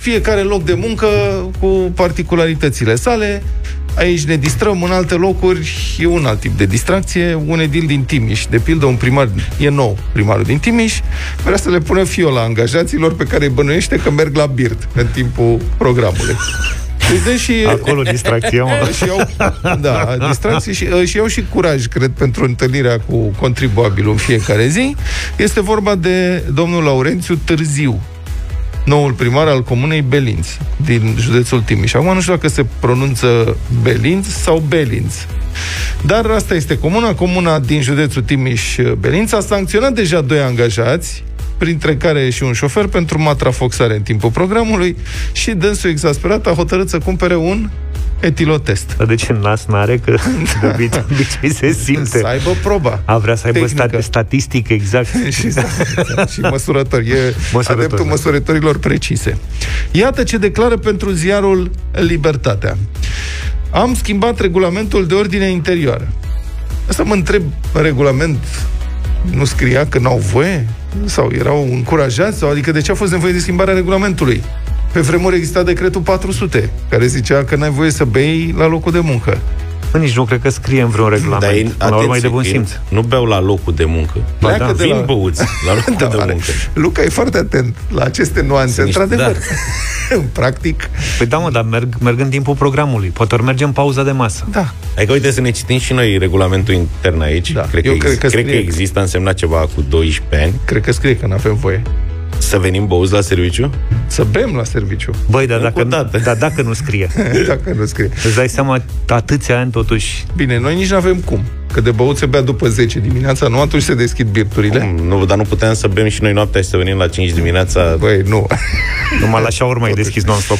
fiecare loc de muncă cu particularitățile sale. Aici ne distrăm, în alte locuri e un alt tip de distracție. Un edil din Timiș, de pildă un primar, e nou primarul din Timiș, vrea să le pună fiola angajaților pe care îi bănuiește că merg la birt în timpul programului. Și acolo distracție, mă. Distracție și iau și curaj, cred, pentru întâlnirea cu contribuabilul în fiecare zi. Este vorba de domnul Laurențiu Târziu, noul primar al comunei Belinț, din județul Timiș. Acum nu știu dacă se pronunță Belinț sau Belinț. Dar asta este comuna din județul Timiș-Belinț. A sancționat deja 2 angajați, printre care și un șofer, pentru matrafoxare în timpul programului și dânsul exasperat a hotărât să cumpere un etilotest. Dar de ce nas n-are? Că de obicei se simte. Să aibă proba. Vrea să aibă statistic exact. și măsurători. E adeptul măsurătorilor precise. Iată ce declară pentru ziarul Libertatea. Am schimbat regulamentul de ordine interioară. Asta mă întreb, regulament nu scria că n-au voie? Sau erau încurajați? Sau, adică de ce a fost nevoie de schimbarea regulamentului? Pe vremuri exista decretul 400, care zicea că n-ai voie să bei la locul de muncă. Nici nu cred că scrie în vreun regulament. Dar la urmă e de bun simț. Nu beau la locul de muncă. Vin băuți la locul de muncă. Luca e foarte atent la aceste nuanțe, într-adevăr. Practic. Păi da, mă, dar merg în timpul programului. Poate ori merge în pauza de masă. Da. Adică, uite, să ne citim și noi regulamentul intern aici. Da. Cred că există, însemna ceva cu 12 ani. Cred că scrie că n-avem voie. Să venim băuți la serviciu? Să bem la serviciu. Băi, dar dacă nu scrie. Dacă nu scrie. Îți dai seama, atâția ani totuși. Bine, noi nici n-avem cum. Că de băut se bea după 10 dimineața, nu atunci se deschid birturile. Nu, dar nu puteam să bem și noi noaptea și să venim la 5 dimineața. Băi, nu. Numai la șaurma e deschis non-stop.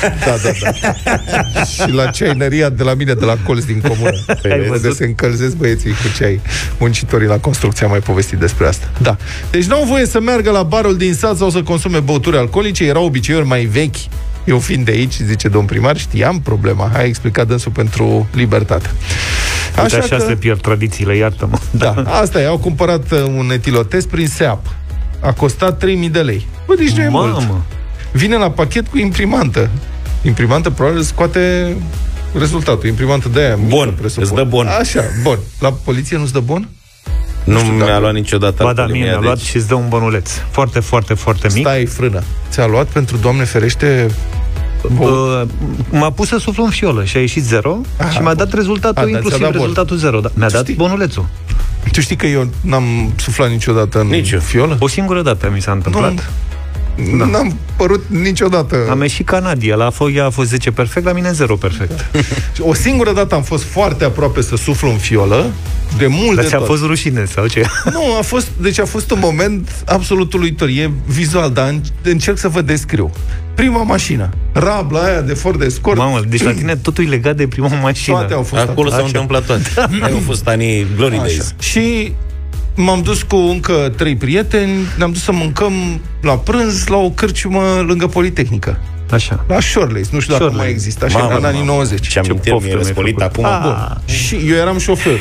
Da. Și la ceaineria de la mine, de la colț din comună. Unde se încălzesc băieții cu ceai. Muncitorii la construcție am mai povestit despre asta. Da. Deci n-au voie să meargă la barul din sat sau să consume băuturi alcoolice. Erau obiceiuri mai vechi. Eu fiind de aici, zice domn primar, știam problema. Hai, explicat dânsul pentru Libertate. Așa se pierd tradițiile, iartă-mă. Da, asta e, au cumpărat un etilotest prin SEAP. A costat 3.000 de lei. Bă, deci nu e mult. Vine la pachet cu imprimantă. Imprimantă probabil scoate rezultatul. Imprimantă de aia. Bun, îți dă bon. Așa, bun. La poliție nu-ți dă bon? Nu mi-a luat niciodată. Ba da, mie mi-a luat și îți dă un bonuleț. Foarte, foarte, foarte mic. Stai, frână. Ți-a luat pentru, Doamne ferește... m-a pus să suflu în fiolă și a ieșit 0. Și mi-a dat rezultatul, inclusiv rezultatul 0. Da. Mi-a dat bonulețul. Tu știi că eu n-am suflat niciodată în fiolă? O singură dată mi s-a întâmplat. N-am părut niciodată. Am ieșit Canadia, ea a fost 10 perfect, la mine 0 perfect. O singură dată am fost foarte aproape să suflu în fiolă, de mult. Dar ți-a fost rușine sau ce? Nu, a fost un moment absolut uluitor. E vizual, dar încerc să vă descriu. Prima mașină, rabla aia de Ford Escort. Mamă, deci la tine totul e legat de prima mașină. Toate au fost acolo s-au întâmplat toate. Au fost anii Glory Days. Și m-am dus cu încă 3 prieteni, ne-am dus să mâncăm la prânz la o cârciumă lângă Politehnică. Așa. La Shorelace, nu știu dacă mai există, așa, în anii 90. Ce amintiri mi-e răscolit acum. Și eu eram șoferul.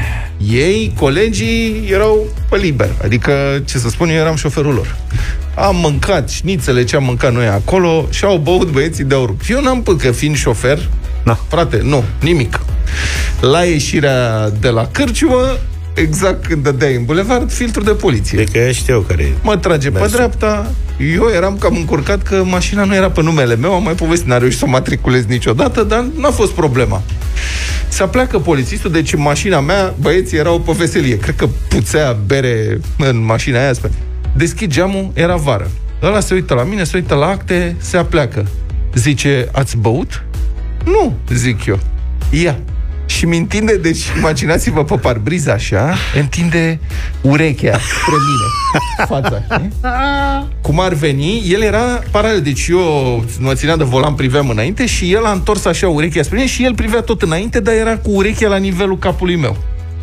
Ei, colegii, erau pe liber. Adică, ce să spun, eu eram șoferul lor. Am mâncat șnițele ce am mâncat noi acolo și au băut băieții de aur. Eu n-am pus, că fiind șofer, frate, nu, nimic. La ieșirea de la cârciumă, exact când dădeai în bulevard, filtrul de poliție. De că ea știau care e. Mă trage pe dreapta, eu eram cam încurcat că mașina nu era pe numele meu, am mai povestit, n-a reușit să o matriculez niciodată, dar n-a fost problema. Se pleacă polițistul, deci în mașina mea, băieții erau pe veselie. Cred că puțea bere în mașina aia. Deschid geamul, era vară. Ăla se uită la mine, se uită la acte, se apleacă. Zice, ați băut? Nu, zic eu. Ia. Și mi întinde, deci imaginați-vă pe parbriza așa, întinde urechea spre mine, fața. Cum ar veni, el era paralel, deci eu mă țineam de volan, priveam înainte și el a întors așa urechea spre mine și el privea tot înainte, dar era cu urechea la nivelul capului meu.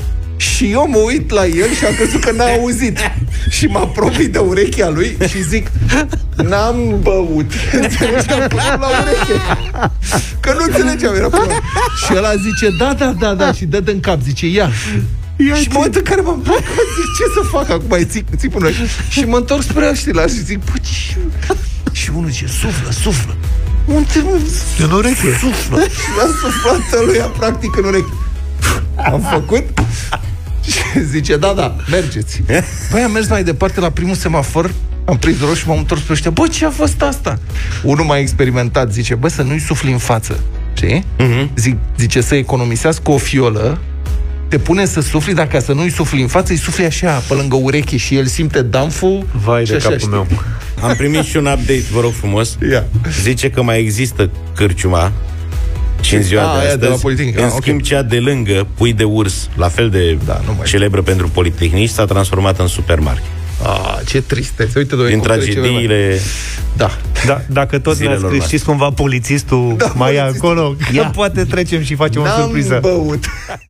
Și eu mă uit la el și am crezut că n-a auzit. Și mă apropii de urechea lui și zic, n-am băut. La ureche. Că nu înțelegeam, era până. Și ăla zice, da, și dă în cap, zice, ia. Și în momentul în care m-am plăcut, zic, ce să fac acum? Țip până. Și mă întorc spre ăștia și zic, Și unul zice, suflă. Unde? În ureche. Suflă. Și l-a suflat lui, practic, în ureche. Am făcut? Și zice, da, mergeți. Băi, am mers mai departe la primul semafor, am prins roșu și m-am întors pe ăștia. Bă, ce a fost asta? Unul mai experimentat zice, bă, să nu-i sufli în față. Știi? Zice să economisească o fiolă, te pune să sufli, dar ca să nu-i sufli în față, îi sufli așa, pe lângă ureche și el simte damful. Vai de capul meu. Am primit și un update, vă rog frumos. Zice că mai există cârciuma și în ziua de astăzi, în schimb cea de lângă, Pui de Urs, la fel de celebră pentru politehnici, s-a transformat în supermarket. Ce tristețe. Uite, din tragediile. Dacă tot ne-a scris, știți cumva polițistul mai e acolo, că poate trecem și facem o surpriză. N-am băut.